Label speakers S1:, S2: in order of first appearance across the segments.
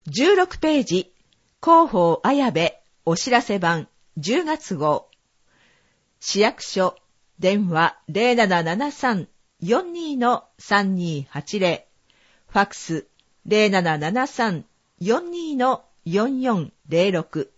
S1: 16ページ、広報綾部お知らせ版10月号。市役所、電話 0773-42-3280。ファクス 0773-42-4406。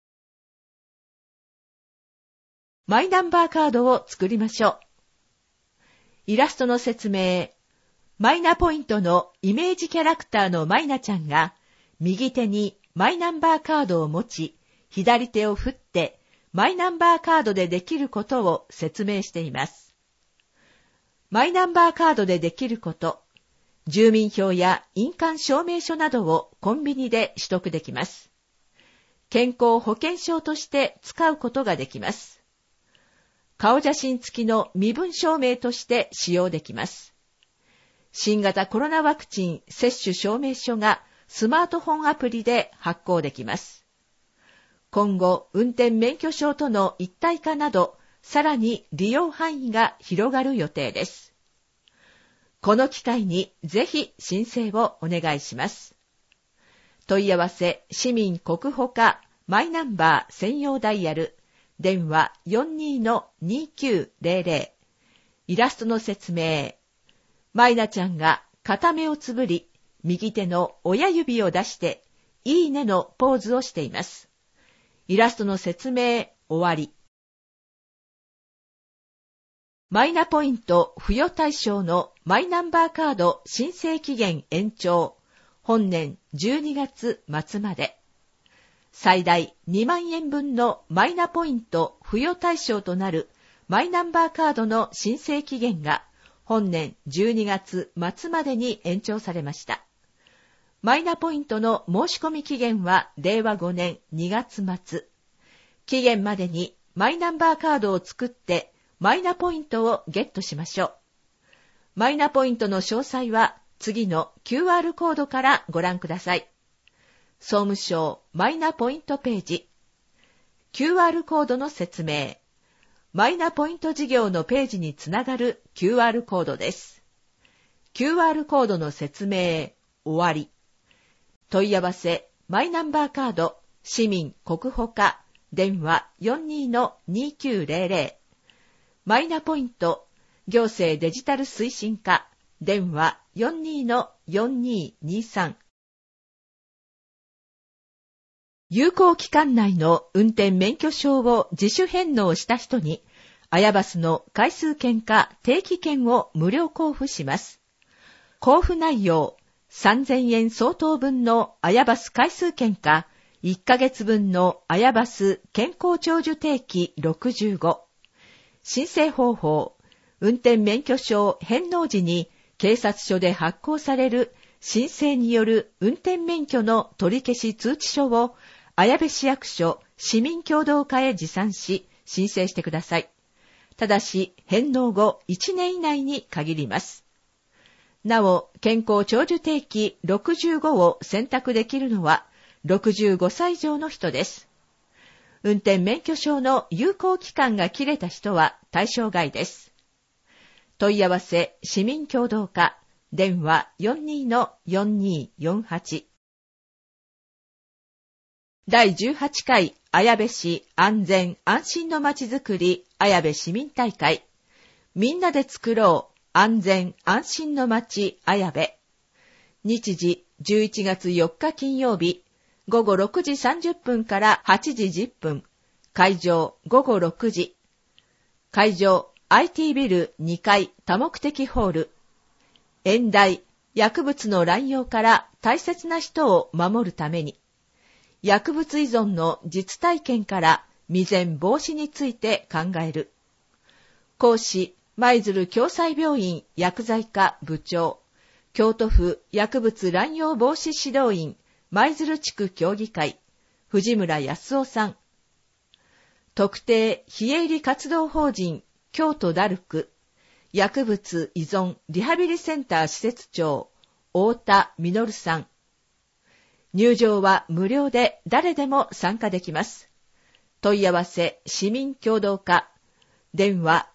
S1: マイナンバーカードを作りましょう。イラストの説明。マイナポイントのイメージキャラクターのマイナちゃんが、右手にマイナンバーカードを持ち、左手を振ってマイナンバーカードでできることを説明しています。マイナンバーカードでできること、住民票や印鑑証明書などをコンビニで取得できます。健康保険証として使うことができます。顔写真付きの身分証明として使用できます。新型コロナワクチン接種証明書がスマートフォンアプリで発行できます。今後、運転免許証との一体化など、さらに利用範囲が広がる予定です。この機会にぜひ申請をお願いします。問い合わせ市民国保課マイナンバー専用ダイヤル、電話 42-2900。イラストの説明。マイナちゃんが片目をつぶり、右手の親指を出して、いいねのポーズをしています。イラストの説明、終わり。マイナポイント付与対象のマイナンバーカード申請期限延長。本年12月末まで。最大2万円分のマイナポイント付与対象となるマイナンバーカードの申請期限が本年12月末までに延長されました。マイナポイントの申し込み期限は令和5年2月末。期限までにマイナンバーカードを作ってマイナポイントをゲットしましょう。マイナポイントの詳細は次の QR コードからご覧ください。総務省マイナポイントページ。QR コードの説明。マイナポイント事業のページにつながる QR コードです。QR コードの説明、終わり。問い合わせ、マイナンバーカード、市民国保課、電話 42-2900。マイナポイント、行政デジタル推進課、電話 42-4223。有効期間内の運転免許証を自主返納した人に、アヤバスの回数券か定期券を無料交付します。交付内容、3000円相当分のアヤバス回数券か、1ヶ月分のアヤバス健康長寿定期65。申請方法、運転免許証返納時に警察署で発行される申請による運転免許の取り消し通知書を綾部市役所市民協同課へ持参し申請してください。ただし返納後1年以内に限ります。なお、健康長寿定期65を選択できるのは65歳以上の人です。運転免許証の有効期間が切れた人は対象外です。問い合わせ市民協同課、電話 42-4248。第18回綾部市安全安心のまちづくり綾部市民大会。みんなで作ろう安全安心のまち綾部。日時11月4日金曜日、午後6時30分から8時10分。会場午後6時。会場 IT ビル2階多目的ホール。演題、薬物の乱用から大切な人を守るために。薬物依存の実体験から未然防止について考える。講師、舞鶴共済病院薬剤科部長、京都府薬物乱用防止指導員舞鶴地区協議会、藤村康夫さん。特定非営利活動法人京都ダルク、薬物依存リハビリセンター施設長、太田実さん。入場は無料で誰でも参加できます。問い合わせ市民協同課、電話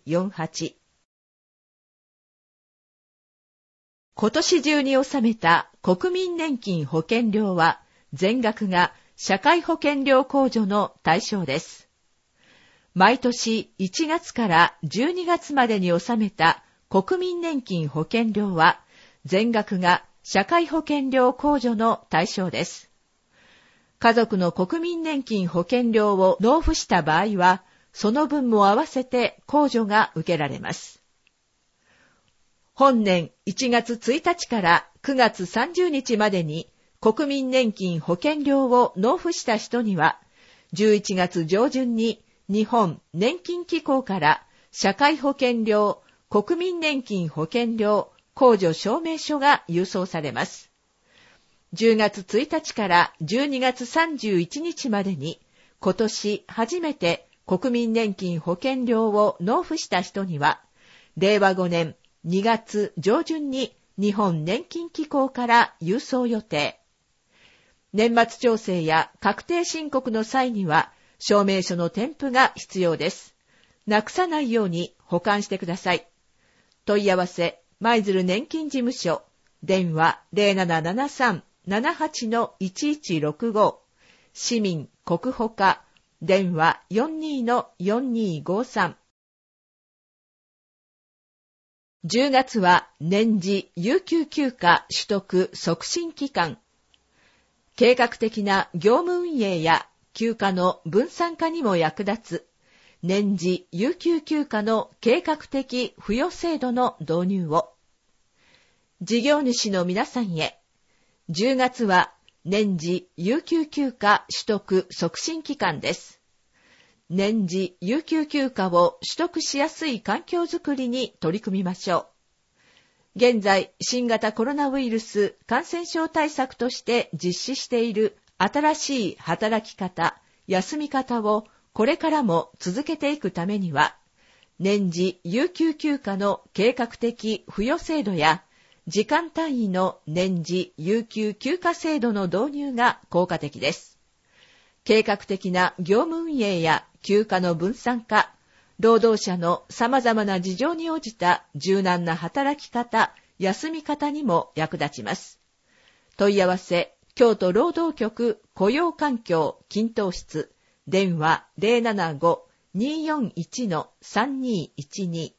S1: 42-4248。今年中に収めた国民年金保険料は全額が社会保険料控除の対象です。毎年1月から12月までに納めた国民年金保険料は全額が社会保険料控除の対象です。家族の国民年金保険料を納付した場合は、その分も合わせて控除が受けられます。本年1月1日から9月30日までに国民年金保険料を納付した人には、11月上旬に日本年金機構から社会保険料、国民年金保険料控除証明書が郵送されます。10月1日から12月31日までに今年初めて国民年金保険料を納付した人には、令和5年2月上旬に日本年金機構から郵送予定。年末調整や確定申告の際には証明書の添付が必要ですので、なくさないように保管してください。問い合わせ、舞鶴年金事務所、電話 0773-78-1165、市民国保課、電話 42-4253。10月は年次有給休暇取得促進期間。計画的な業務運営や休暇の分散化にも役立つ年次有給休暇の計画的付与制度の導入を。事業主の皆さんへ、10月は年次有給休暇取得促進期間です。年次有給休暇を取得しやすい環境づくりに取り組みましょう。現在、新型コロナウイルス感染症対策として実施している新しい働き方、休み方をこれからも続けていくためには、年次有給休暇の計画的付与制度や、時間単位の年次有給休暇制度の導入が効果的です。計画的な業務運営や休暇の分散化、労働者の様々な事情に応じた柔軟な働き方、休み方にも役立ちます。問い合わせ、京都労働局雇用環境均等室、電話 075-241-3212。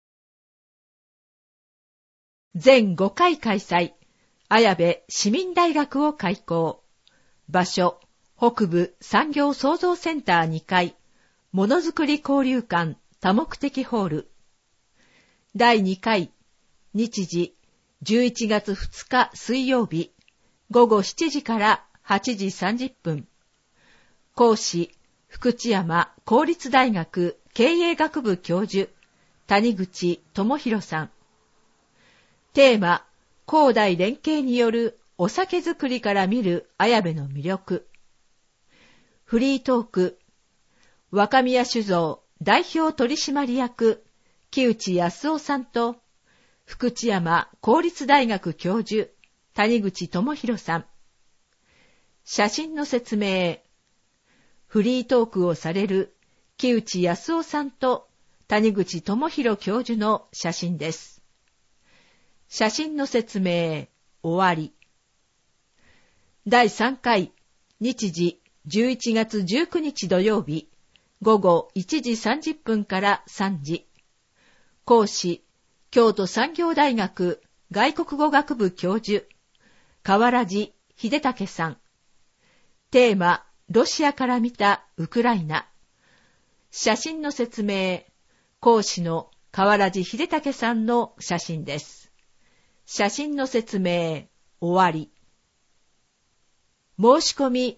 S1: 全5回開催、綾部市民大学を開校。場所、北部産業創造センター2階、ものづくり交流館多目的ホール。第2回、日時、11月2日水曜日、午後7時から8時30分。講師、福知山公立大学経営学部教授、谷口智博さん。テーマ、広大連携によるお酒造りから見る綾部の魅力。フリートーク、若宮酒造代表取締役、木内康夫さんと、福知山公立大学教授、谷口智博さん。写真の説明。フリートークをされる木内康夫さんと谷口智博教授の写真です。写真の説明、終わり。第3回、日時11月19日土曜日、午後1時30分から3時。講師、京都産業大学外国語学部教授、河原寺秀武さん。テーマ、ロシアから見たウクライナ。写真の説明、講師の河原寺秀武さんの写真です。写真の説明、終わり。申し込み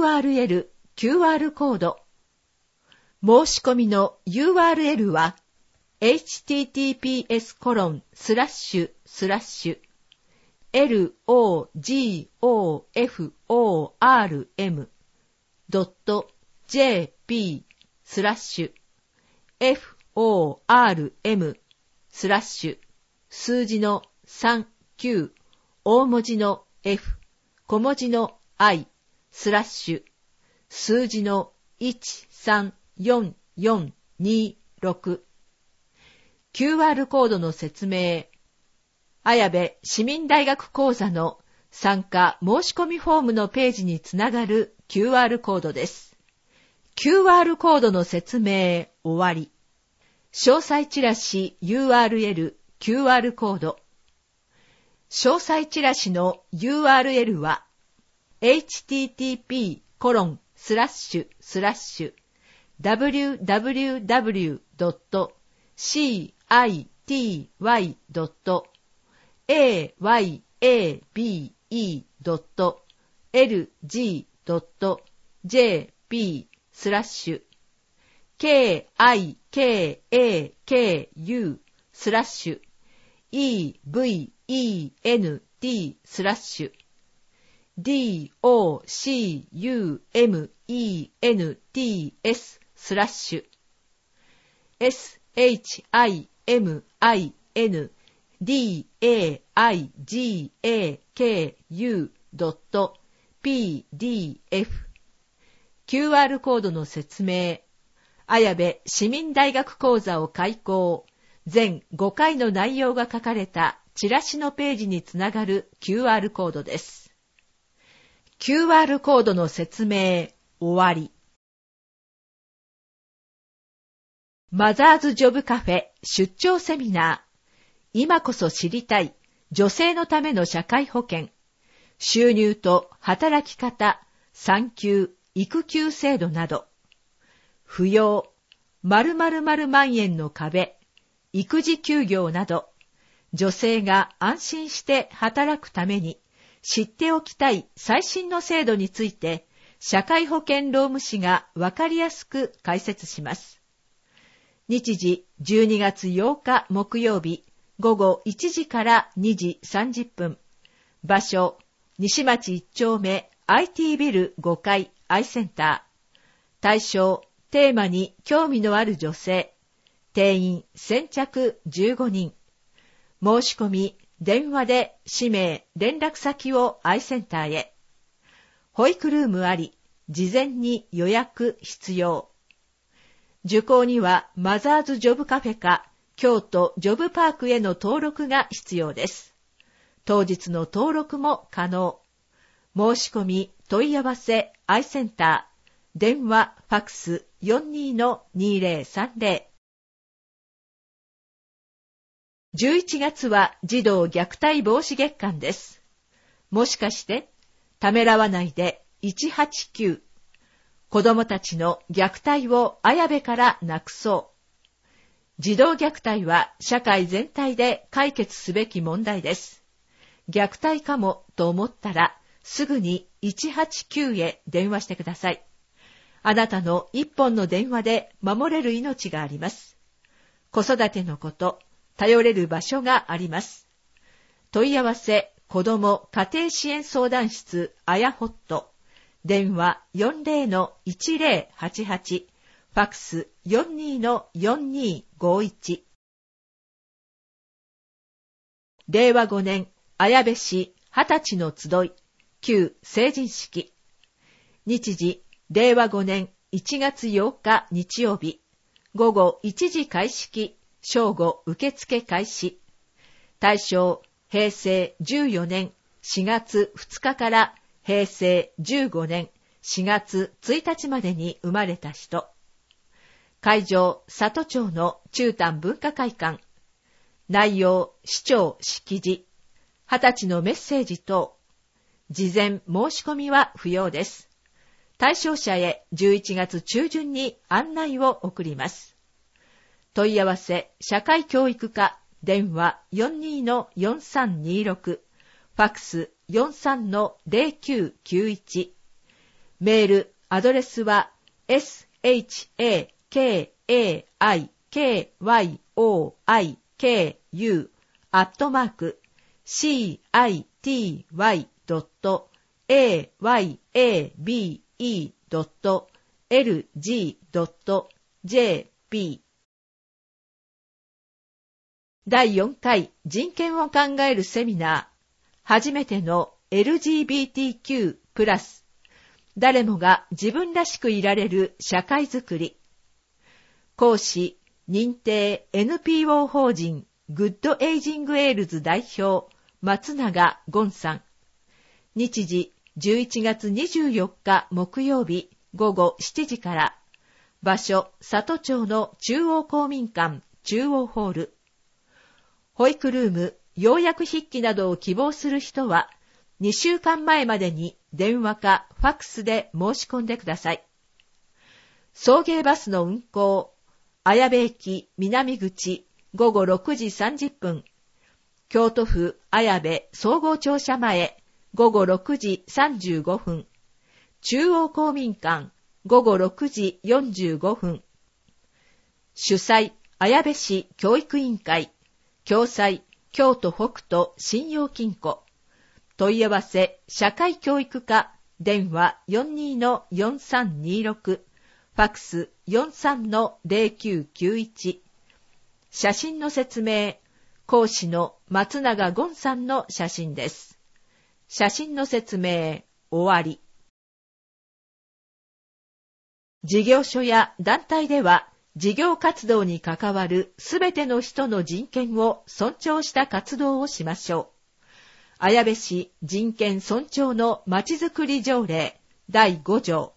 S1: URL、QR コード。申し込みの URL は、logoform.jp/forum/ 数字の39、大文字の F、小文字の I、数字の134426。QR コードの説明。綾部市民大学講座の参加申し込みフォームのページにつながる QR コードです。QR コードの説明終わり。詳細チラシ URL QR コード。詳細チラシの URL は http://www.city.ayabe.lg.jp/kikaku/evinu/. shimindaigaku.pdf。 QR コードの説明。綾部市民大学講座を開講。全5回の内容が書かれたチラシのページにつながる QR コードです。QR コードの説明終わり。マザーズジョブカフェ出張セミナー。今こそ知りたい女性のための社会保険。収入と働き方、産休、育休制度など。扶養、〇〇万円の壁、育児休業など、女性が安心して働くために知っておきたい最新の制度について、社会保険労務士がわかりやすく解説します。日時12月8日木曜日午後1時から2時30分。場所、西町1丁目 IT ビル5階 I センター。対象、テーマに興味のある女性。定員先着15人。申し込み、電話で氏名、連絡先を I センターへ。保育ルームあり、事前に予約必要。受講にはマザーズジョブカフェか京都ジョブパークへの登録が必要です。当日の登録も可能。申し込み、問い合わせ I センター。電話、ファクス 42-2030。11月は児童虐待防止月間です。もしかしてためらわないで189。子供たちの虐待を綾部からなくそう。児童虐待は社会全体で解決すべき問題です。虐待かもと思ったらすぐに189へ電話してください。あなたの一本の電話で守れる命があります。子育てのこと、頼れる場所があります。問い合わせ、子ども家庭支援相談室あやほっと。電話 40-1088。ファクス 42-4251。令和5年、綾部市20歳の集い、旧成人式。日時、令和5年1月8日日曜日、午後1時開式、正午受付開始。対象、平成14年4月2日から平成15年4月1日までに生まれた人。会場、里町の中丹文化会館。内容、市長式辞。20歳のメッセージ等。事前申し込みは不要です。対象者へ11月中旬に案内を送ります。問い合わせ、社会教育課、電話 42-4326、ファクス 43-0991。メール、アドレスは shaki.city.yabe.lg.jp。 第4回人権を考えるセミナー。初めての LGBTQ+。誰もが自分らしくいられる社会づくり。講師、認定 NPO 法人グッドエイジングエールズ代表、松永ゴンさん。 日時11月24日木曜日午後7時から、場所里町の中央公民館中央ホール。保育ルーム、要約筆記などを希望する人は、2週間前までに電話かファックスで申し込んでください。送迎バスの運行、綾部駅南口午後6時30分、京都府綾部総合庁舎前午後6時35分、中央公民館午後6時45分。主催、綾部市教育委員会、共催、京都北斗信用金庫。問い合わせ、社会教育課、電話 42-4326、ファックス 43-0991。写真の説明、講師の松永権さんの写真です。写真の説明、終わり。事業所や団体では、事業活動に関わるすべての人の人権を尊重した活動をしましょう。綾部市人権尊重のまちづくり条例第5条。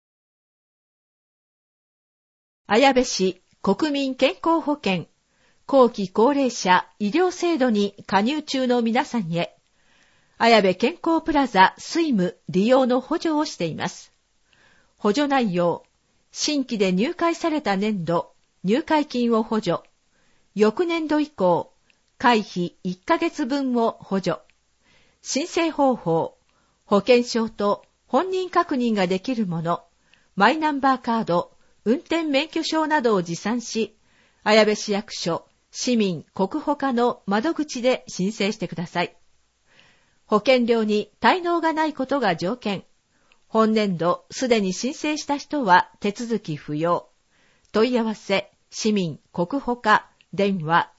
S1: 綾部市国民健康保険後期高齢者医療制度に加入中の皆さんへ、綾部健康プラザスイム利用の補助をしています。補助内容、新規で入会された年度、入会金を補助。翌年度以降、会費1ヶ月分を補助。申請方法、保険証と本人確認ができるもの、マイナンバーカード、運転免許証などを持参し、綾部市役所、市民国保課の窓口で申請してください。保険料に滞納がないことが条件。本年度すでに申請した人は手続き不要。問い合わせ、市民国保課、電話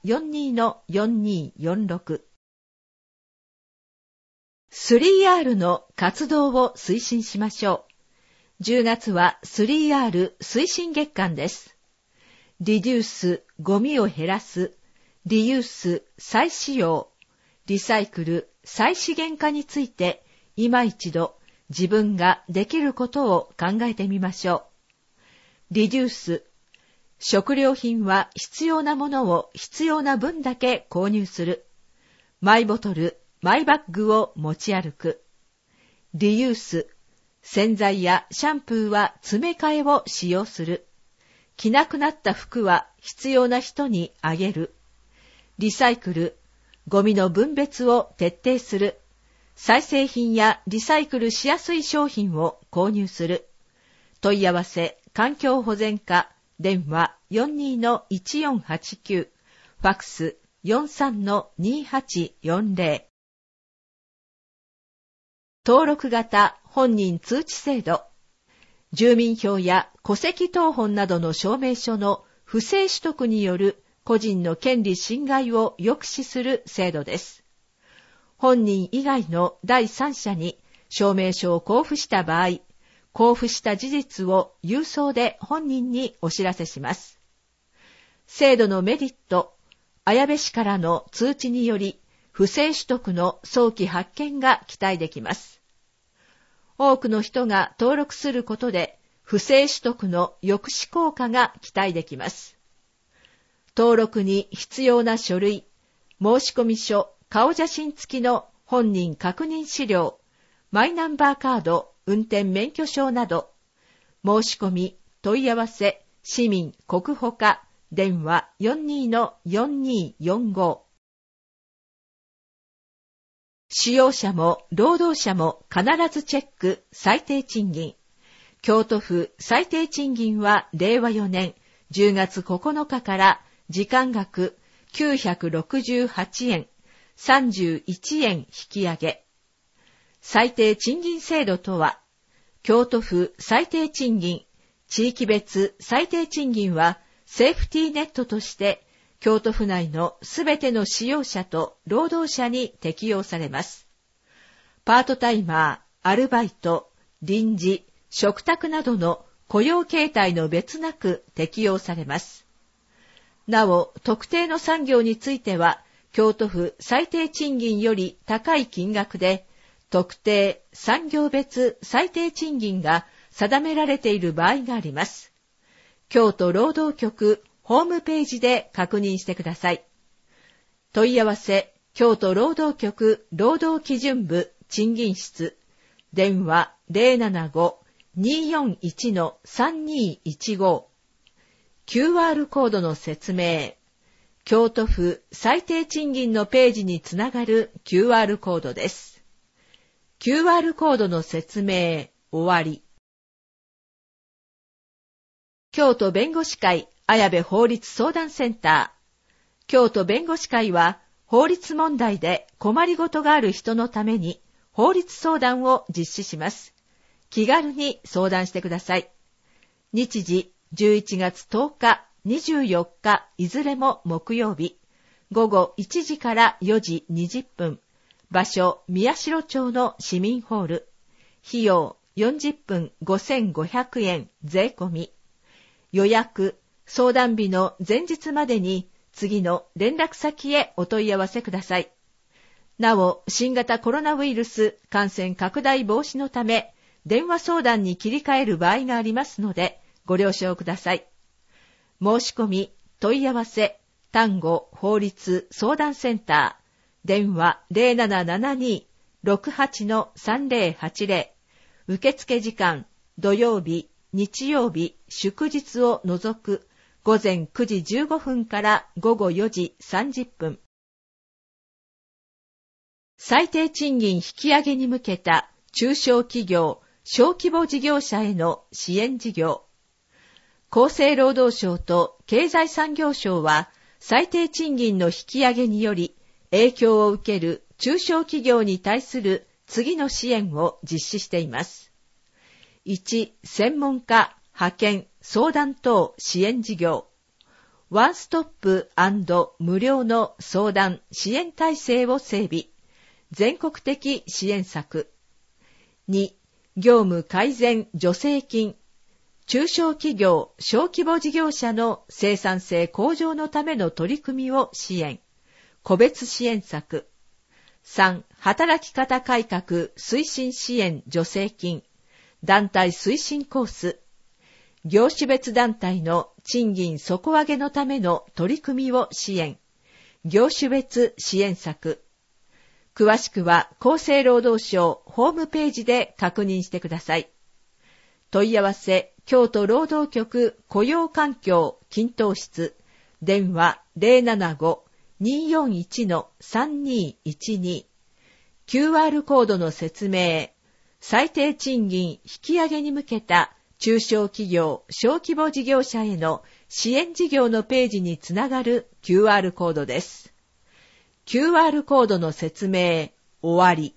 S1: 42-4246。3R の活動を推進しましょう。10月は 3R 推進月間です。リデュース、ゴミを減らす、リユース、再使用、リサイクル、再資源化について、今一度自分ができることを考えてみましょう。リデュース、食料品は必要なものを必要な分だけ購入する。マイボトル、マイバッグを持ち歩く。リユース、洗剤やシャンプーは詰め替えを使用する。着なくなった服は必要な人にあげる。リサイクル、ゴミの分別を徹底する。再生品やリサイクルしやすい商品を購入する。問い合わせ、環境保全課、電話 42-1489、ファックス 43-2840。登録型本人通知制度。住民票や戸籍謄本などの証明書の不正取得による個人の権利侵害を抑止する制度です。本人以外の第三者に証明書を交付した場合、交付した事実を郵送で本人にお知らせします。制度のメリット、綾部市からの通知により、不正取得の早期発見が期待できます。多くの人が登録することで、不正取得の抑止効果が期待できます。登録に必要な書類、申込書、顔写真付きの本人確認資料、マイナンバーカード、運転免許証など、申し込み、問い合わせ、市民国保課、電話 42-4245。使用者も労働者も必ずチェック最低賃金。京都府最低賃金は令和4年10月9日から時間額968円、31円引き上げ。最低賃金制度とは、京都府最低賃金、地域別最低賃金はセーフティーネットとして京都府内のすべての使用者と労働者に適用されます。パートタイマー、アルバイト、臨時、嘱託などの雇用形態の別なく適用されます。なお、特定の産業については、京都府最低賃金より高い金額で、 特定産業別最低賃金が定められている場合があります。京都労働局ホームページで確認してください。問い合わせ、京都労働局労働基準部賃金室、電話 075-241-3215、QR コードの説明、京都府最低賃金のページにつながる QR コードです。QR コードの説明、終わり。京都弁護士会綾部法律相談センター。京都弁護士会は法律問題で困りごとがある人のために法律相談を実施します。気軽に相談してください。日時11月10日、24日いずれも木曜日、午後1時から4時20分、場所宮代町の市民ホール、費用40分5500円税込み。予約、相談日の前日までに次の連絡先へお問い合わせください。なお、新型コロナウイルス感染拡大防止のため、電話相談に切り替える場合がありますので、ご了承ください。申し込み、問い合わせ、丹後法律相談センター、電話 0772-68-3080、受付時間、土曜日、日曜日、祝日を除く午前9時15分から午後4時30分。最低賃金引き上げに向けた中小企業、小規模事業者への支援事業。厚生労働省と経済産業省は最低賃金の引き上げにより影響を受ける中小企業に対する次の支援を実施しています。1、専門家、派遣、相談等支援事業。ワンストップ&無料の相談、支援体制を整備。全国的支援策。2、業務改善助成金。中小企業、小規模事業者の生産性向上のための取り組みを支援。個別支援策。3、働き方改革推進支援助成金。団体推進コース。業種別団体の賃金底上げのための取り組みを支援。業種別支援策。詳しくは厚生労働省ホームページで確認してください。問い合わせ、京都労働局雇用環境均等室。電話 075-241-3212。QR コードの説明。最低賃金引き上げに向けた中小企業・小規模事業者への支援事業のページにつながる QR コードです。QR コードの説明、終わり。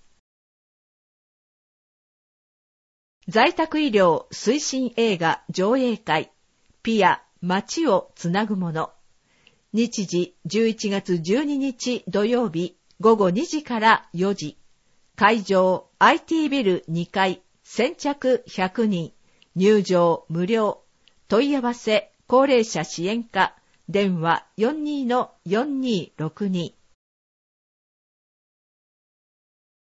S1: 在宅医療推進映画上映会、ピア、街をつなぐもの。日時11月12日土曜日午後2時から4時。会場 IT ビル2階、先着100人、入場無料。問い合わせ、高齢者支援課、電話 42-4262。